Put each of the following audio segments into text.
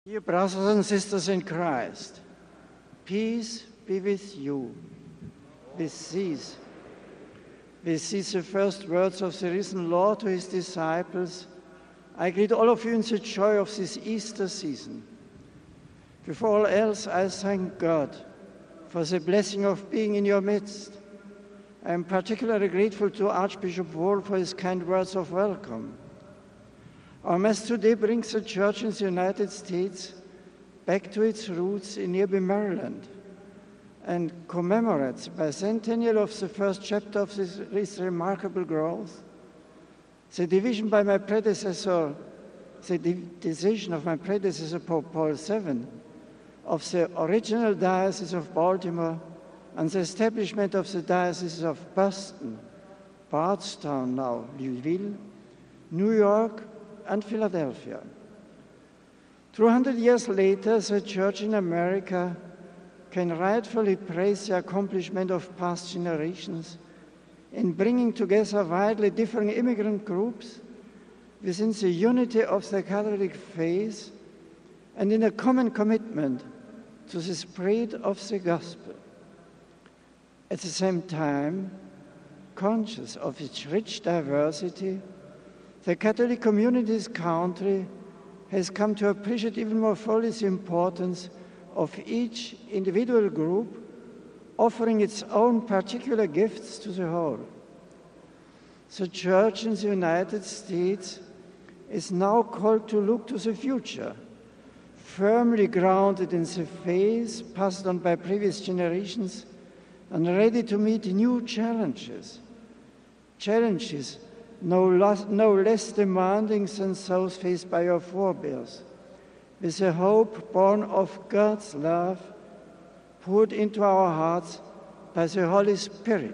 Dear brothers and sisters in Christ, peace be with you. With these the first words of the risen Lord to his disciples. I greet all of you in the joy of this Easter season. Before all else, I thank God for the blessing of being in your midst. I am particularly grateful to Archbishop Wall for his kind words of welcome. Our Mass today brings the Church in the United States back to its roots in nearby Maryland and commemorates the bicentennial of the first chapter of this remarkable growth. The decision of my predecessor, Pope Paul VII, of the original Diocese of Baltimore and the establishment of the Diocese of Boston, Bardstown now, Louisville, New York, and Philadelphia. 200 years later, the Church in America can rightfully praise the accomplishment of past generations in bringing together widely differing immigrant groups within the unity of the Catholic faith and in a common commitment to the spread of the gospel. At the same time, conscious of its rich diversity, the Catholic community's country has come to appreciate even more fully the importance of each individual group offering its own particular gifts to the whole. The Church in the United States is now called to look to the future, firmly grounded in the faith passed on by previous generations and ready to meet new challenges no less demanding than those faced by your forebears, with a hope born of God's love poured into our hearts by the Holy Spirit.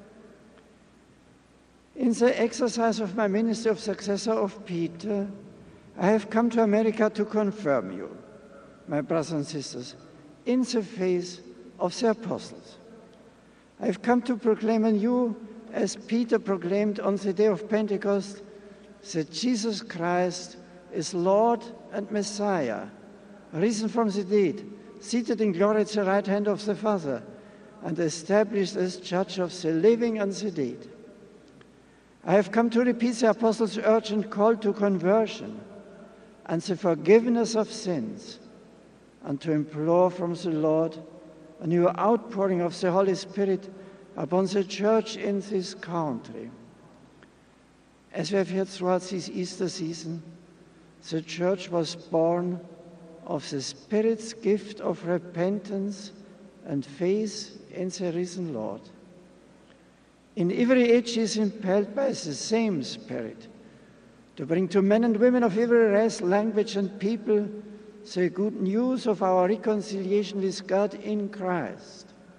In the exercise of my ministry of successor of Peter, I have come to America to confirm you, my brothers and sisters, in the faith of the apostles. I have come to proclaim anew, as Peter proclaimed on the day of Pentecost, that Jesus Christ is Lord and Messiah, risen from the dead, seated in glory at the right hand of the Father, and established as judge of the living and the dead. I have come to repeat the apostles' urgent call to conversion and the forgiveness of sins, and to implore from the Lord a new outpouring of the Holy Spirit upon the Church in this country. As we have heard throughout this Easter season, the Church was born of the Spirit's gift of repentance and faith in the risen Lord. In every age she is impelled by the same Spirit to bring to men and women of every race, language, and people the good news of our reconciliation with God in Christ.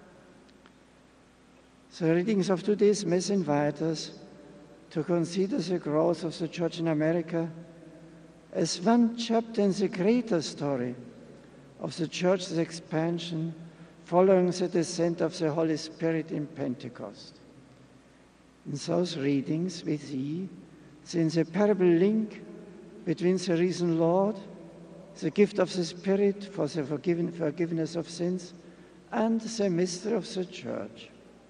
The readings of today's Mass invite us to consider the growth of the Church in America as one chapter in the greater story of the Church's expansion following the descent of the Holy Spirit in Pentecost. In those readings we see the inseparable link between the risen Lord, the gift of the Spirit for the forgiveness of sins, and the mystery of the Church.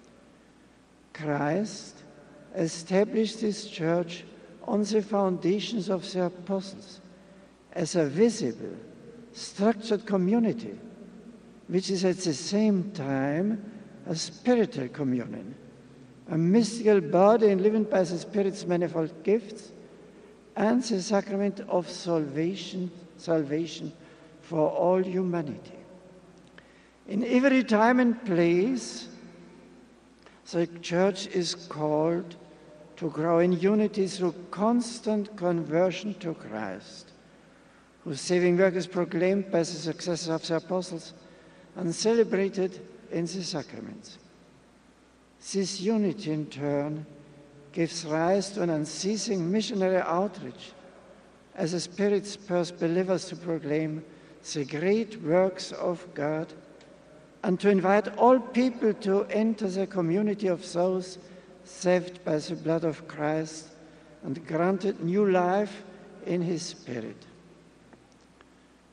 Christ established this Church on the foundations of the apostles as a visible, structured community, which is at the same time a spiritual communion, a mystical body enlivened by the Spirit's manifold gifts, and the sacrament of salvation for all humanity. In every time and place, the Church is called to grow in unity through constant conversion to Christ, whose saving work is proclaimed by the successors of the apostles and celebrated in the sacraments. This unity, in turn, gives rise to an unceasing missionary outreach as the Spirit spurs believers to proclaim the great works of God and to invite all people to enter the community of those saved by the blood of Christ and granted new life in his Spirit.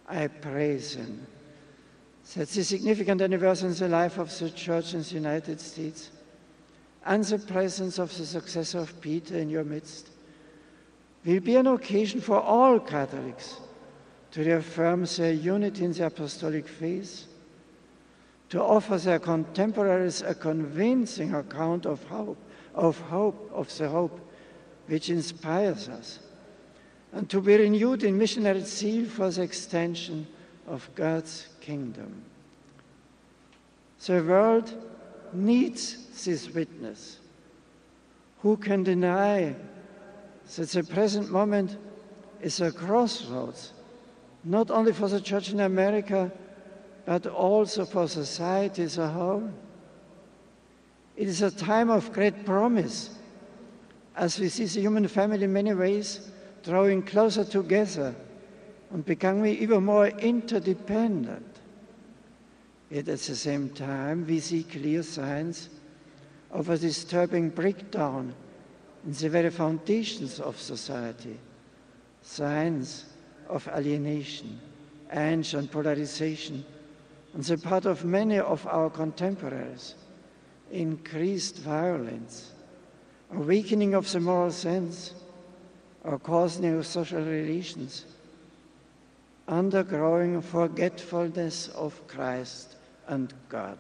I praise Him. That's a significant anniversary in the life of the Church in the United States, and the presence of the successor of Peter in your midst will be an occasion for all Catholics to reaffirm their unity in the apostolic faith, to offer their contemporaries a convincing account of the hope which inspires us, and to be renewed in missionary zeal for the extension of God's kingdom. The world needs this witness. Who can deny that the present moment is a crossroads, not only for the Church in America, but also for society as a whole? It is a time of great promise, as we see the human family in many ways drawing closer together and becoming even more interdependent. Yet at the same time, we see clear signs of a disturbing breakdown in the very foundations of society, signs of alienation, anger and polarization on the part of many of our contemporaries, increased violence, a weakening of the moral sense, a coarsening of social relations, undergrowing forgetfulness of Christ and God.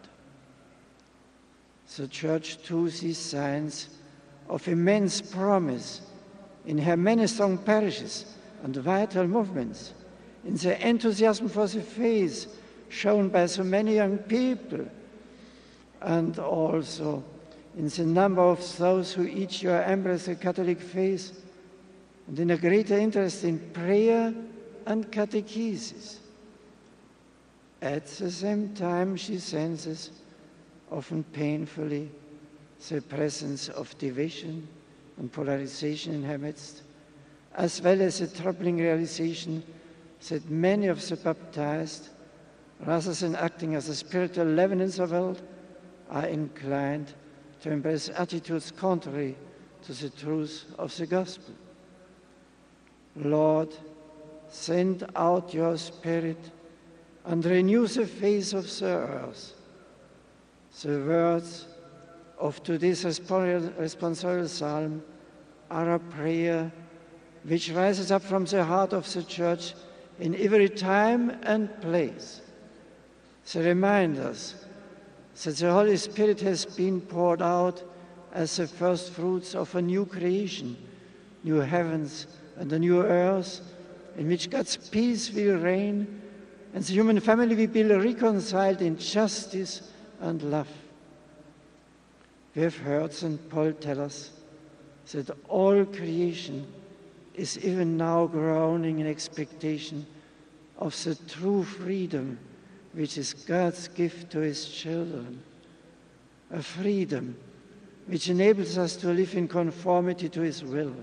The Church too sees signs of immense promise in her many strong parishes and vital movements, in the enthusiasm for the faith shown by so many young people, and also in the number of those who each year embrace the Catholic faith, and in a greater interest in prayer and catechesis. At the same time, she senses, often painfully, the presence of division and polarization in her midst, as well as the troubling realization that many of the baptized, rather than acting as a spiritual leaven in the world, are inclined to embrace attitudes contrary to the truth of the gospel. Lord, send out your Spirit and renew the face of the earth. The words of today's responsorial psalm are a prayer which rises up from the heart of the Church in every time and place. They remind us that the Holy Spirit has been poured out as the first fruits of a new creation, new heavens and a new earth, in which God's peace will reign and the human family will be reconciled in justice and love. We have heard St. Paul tell us that all creation is even now groaning in expectation of the true freedom which is God's gift to His children, a freedom which enables us to live in conformity to His will.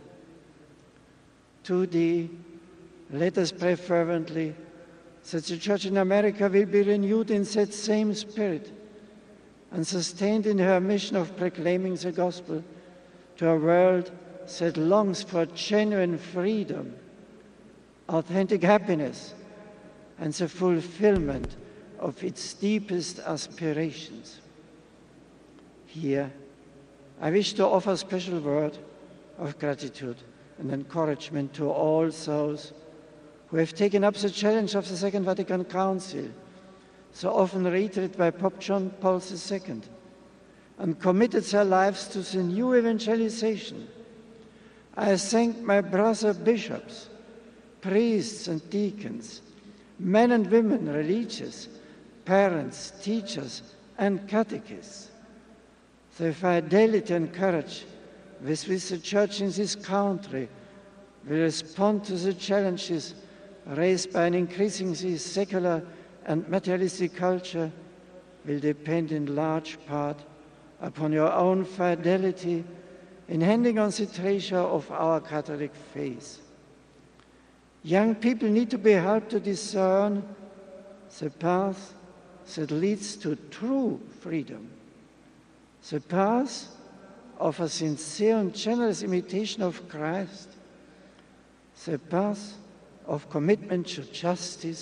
Today, let us pray fervently that the Church in America will be renewed in that same spirit and sustained in her mission of proclaiming the gospel to a world that longs for genuine freedom, authentic happiness, and the fulfillment of its deepest aspirations. Here, I wish to offer a special word of gratitude and encouragement to all those who have taken up the challenge of the Second Vatican Council, so often reiterated by Pope John Paul II, and committed their lives to the new evangelization. I thank my brother bishops, priests and deacons, men and women, religious, parents, teachers, and catechists. The fidelity and courage with which the Church in this country will respond to the challenges raised by an increasingly secular and materialistic culture will depend in large part upon your own fidelity in handing on the treasure of our Catholic faith. Young people need to be helped to discern the path that leads to true freedom, the path of a sincere and generous imitation of Christ, the path of commitment to justice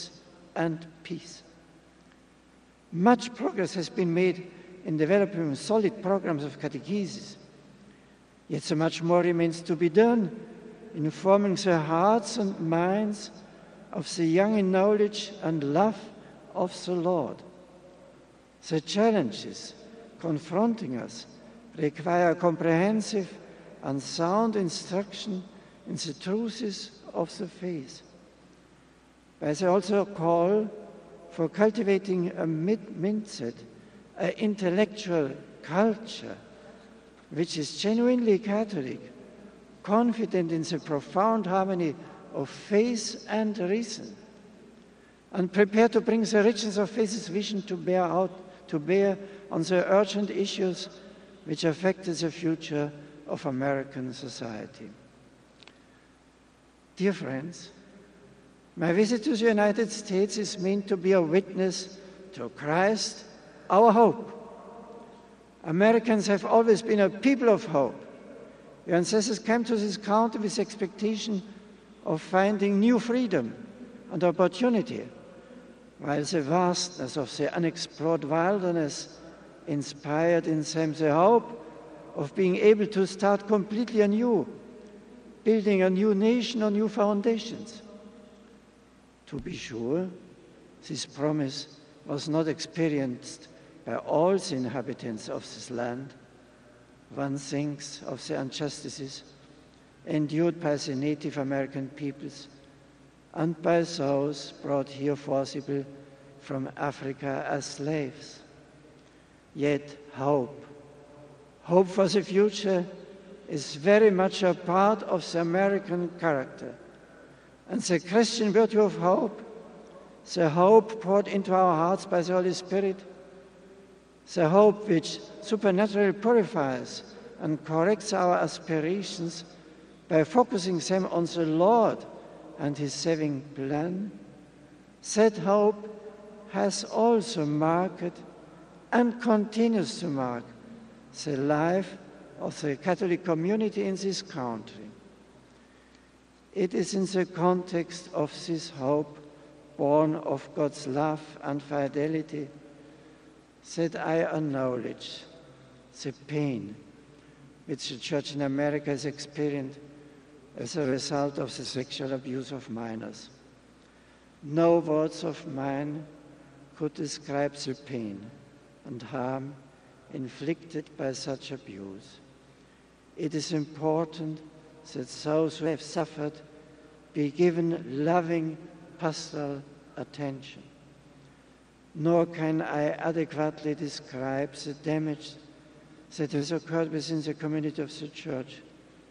and peace. Much progress has been made in developing solid programs of catechesis. Yet so much more remains to be done in forming the hearts and minds of the young in knowledge and love of the Lord. The challenges confronting us require comprehensive and sound instruction in the truths of the faith. But they also call for cultivating a mindset, an intellectual culture, which is genuinely Catholic, confident in the profound harmony of faith and reason, and prepared to bring the richness of faith's vision to bear on the urgent issues which affect the future of American society. Dear friends, my visit to the United States is meant to be a witness to Christ, our hope. Americans have always been a people of hope. Your ancestors came to this country with expectation of finding new freedom and opportunity, while the vastness of the unexplored wilderness inspired in them the hope of being able to start completely anew, building a new nation on new foundations. To be sure, this promise was not experienced by all the inhabitants of this land. One thinks of the injustices endured by the Native American peoples and by those brought here forcibly from Africa as slaves. Yet hope for the future is very much a part of the American character. And the Christian virtue of hope, the hope poured into our hearts by the Holy Spirit, the hope which supernaturally purifies and corrects our aspirations by focusing them on the Lord and His saving plan, that hope has also marked and continues to mark the life of the Catholic community in this country. It is in the context of this hope, born of God's love and fidelity, that I acknowledge the pain which the Church in America has experienced as a result of the sexual abuse of minors. No words of mine could describe the pain and harm inflicted by such abuse. It is important that those who have suffered be given loving pastoral attention. Nor can I adequately describe the damage that has occurred within the community of the Church.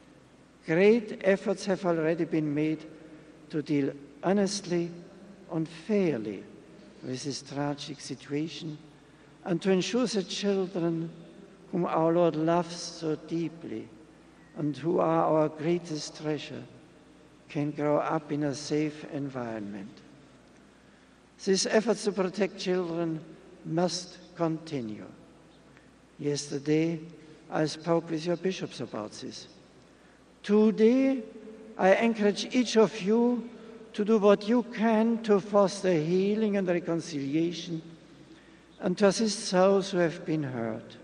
Great efforts have already been made to deal honestly and fairly with this tragic situation and to ensure that children whom our Lord loves so deeply and who are our greatest treasure can grow up in a safe environment. These efforts to protect children must continue. Yesterday, I spoke with your bishops about this. Today, I encourage each of you to do what you can to foster healing and reconciliation and to assist those who have been hurt.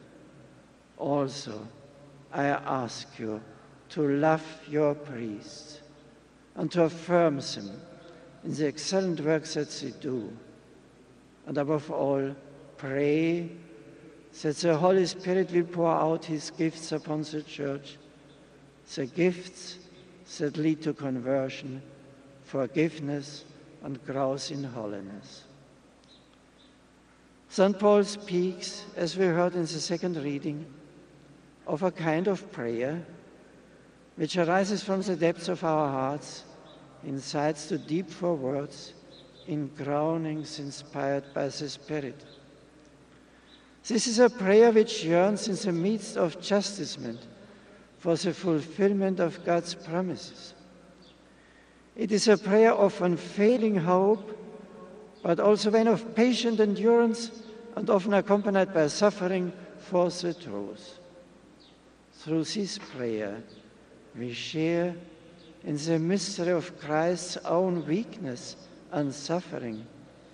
Also, I ask you to love your priests and to affirm them in the excellent work that they do. And above all, pray that the Holy Spirit will pour out His gifts upon the Church, the gifts that lead to conversion, forgiveness, and growth in holiness. St. Paul speaks, as we heard in the second reading, of a kind of prayer which arises from the depths of our hearts, incites too deep for words, in groanings inspired by the Spirit. This is a prayer which yearns in the midst of chastisement for the fulfillment of God's promises. It is a prayer of unfailing hope, but also one of patient endurance and often accompanied by suffering for the truth. Through this prayer, we share in the mystery of Christ's own weakness and suffering,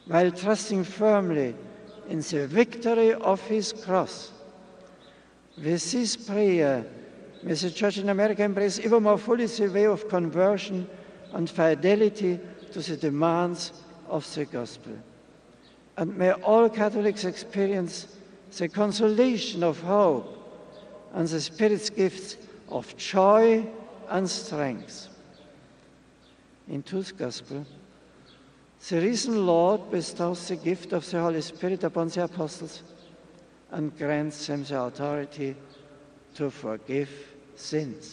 while trusting firmly in the victory of his cross. With this prayer, may the Church in America embrace even more fully the way of conversion and fidelity to the demands of the gospel. And may all Catholics experience the consolation of hope and the Spirit's gifts of joy and strength. In today's gospel, the risen Lord bestows the gift of the Holy Spirit upon the apostles and grants them the authority to forgive sins.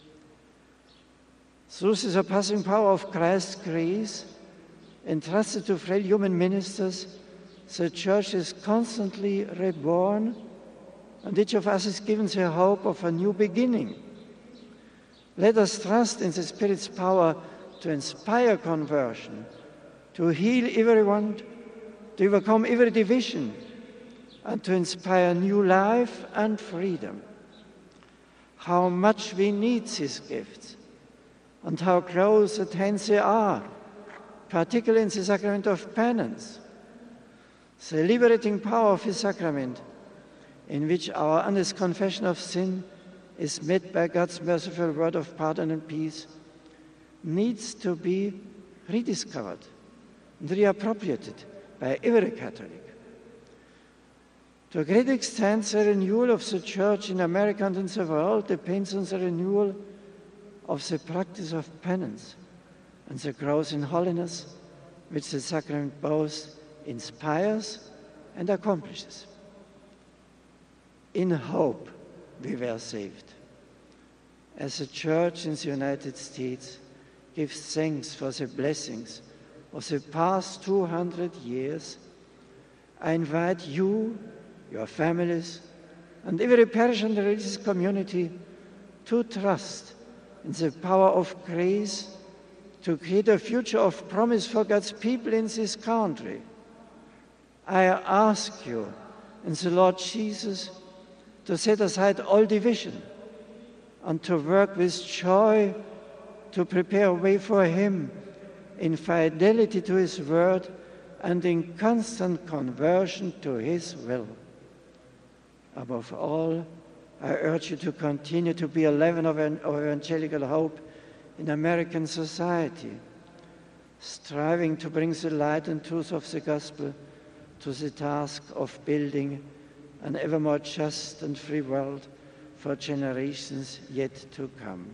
Through the surpassing power of Christ's grace, entrusted to frail human ministers, the Church is constantly reborn, and each of us is given the hope of a new beginning. Let us trust in the Spirit's power to inspire conversion, to heal everyone, to overcome every division, and to inspire new life and freedom. How much we need these gifts, and how close at hand they are, particularly in the sacrament of penance, the liberating power of his sacrament, in which our honest confession of sin is met by God's merciful word of pardon and peace, needs to be rediscovered and reappropriated by every Catholic. To a great extent, the renewal of the Church in America and in the world depends on the renewal of the practice of penance and the growth in holiness which the sacrament both inspires and accomplishes. In hope we were saved. As the Church in the United States gives thanks for the blessings of the past 200 years, I invite you, your families, and every parish and religious community to trust in the power of grace to create a future of promise for God's people in this country. I ask you, in the Lord Jesus, to set aside all division and to work with joy to prepare a way for Him in fidelity to His word and in constant conversion to His will. Above all, I urge you to continue to be a leaven of evangelical hope in American society, striving to bring the light and truth of the gospel to the task of building an ever more just and free world for generations yet to come.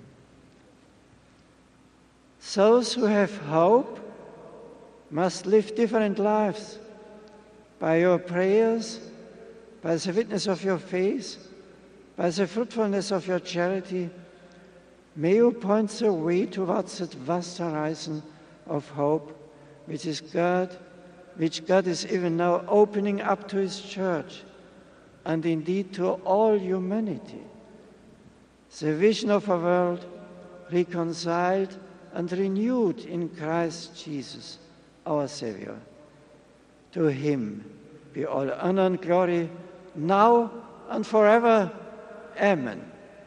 Those who have hope must live different lives. By your prayers, by the witness of your faith, by the fruitfulness of your charity, may you point the way towards that vast horizon of hope which God is even now opening up to His Church and indeed to all humanity. The vision of a world reconciled and renewed in Christ Jesus, our Savior. To Him be all honor and glory, now and forever. Amen.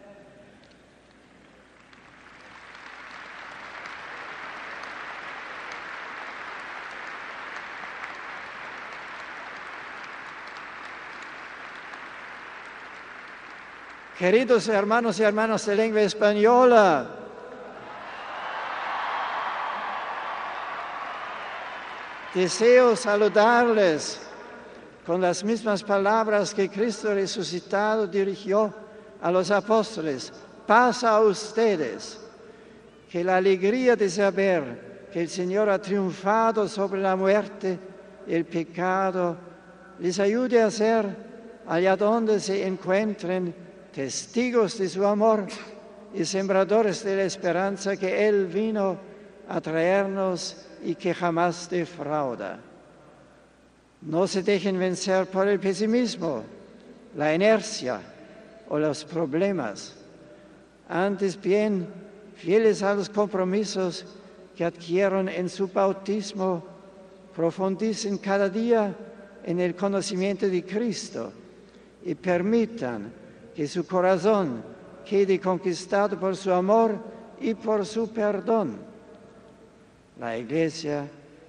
Queridos hermanos y hermanas de lengua española, deseo saludarles con las mismas palabras que Cristo resucitado dirigió a los apóstoles. Paz a ustedes, que la alegría de saber que el Señor ha triunfado sobre la muerte y el pecado les ayude a ser, allá donde se encuentren, testigos de su amor y sembradores de la esperanza que Él vino a traernos y que jamás defrauda. No se dejen vencer por el pesimismo, la inercia o los problemas. Antes bien, fieles a los compromisos que adquirieron en su bautismo, profundicen cada día en el conocimiento de Cristo y permitan que su corazón quede conquistado por su amor y por su perdón. La Iglesia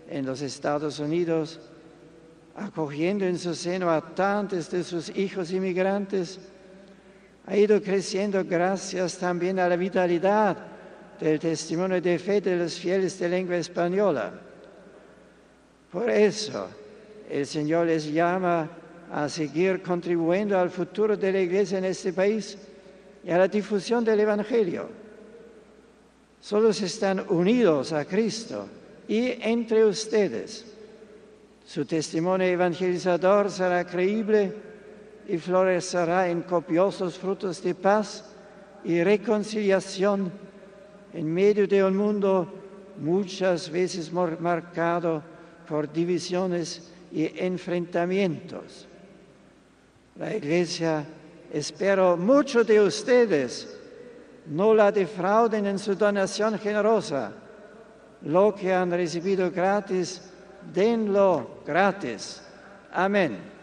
en los Estados Unidos, acogiendo en su seno a tantos de sus hijos inmigrantes, ha ido creciendo gracias también a la vitalidad del testimonio de fe de los fieles de lengua española. Por eso, el Señor les llama a seguir contribuyendo al futuro de la Iglesia en este país y a la difusión del Evangelio. Solo si están unidos a Cristo y entre ustedes, su testimonio evangelizador será creíble y florecerá en copiosos frutos de paz y reconciliación en medio de un mundo muchas veces marcado por divisiones y enfrentamientos. La Iglesia espera mucho de ustedes. No la defrauden en su donación generosa. Lo que han recibido gratis, denlo gratis. Amén.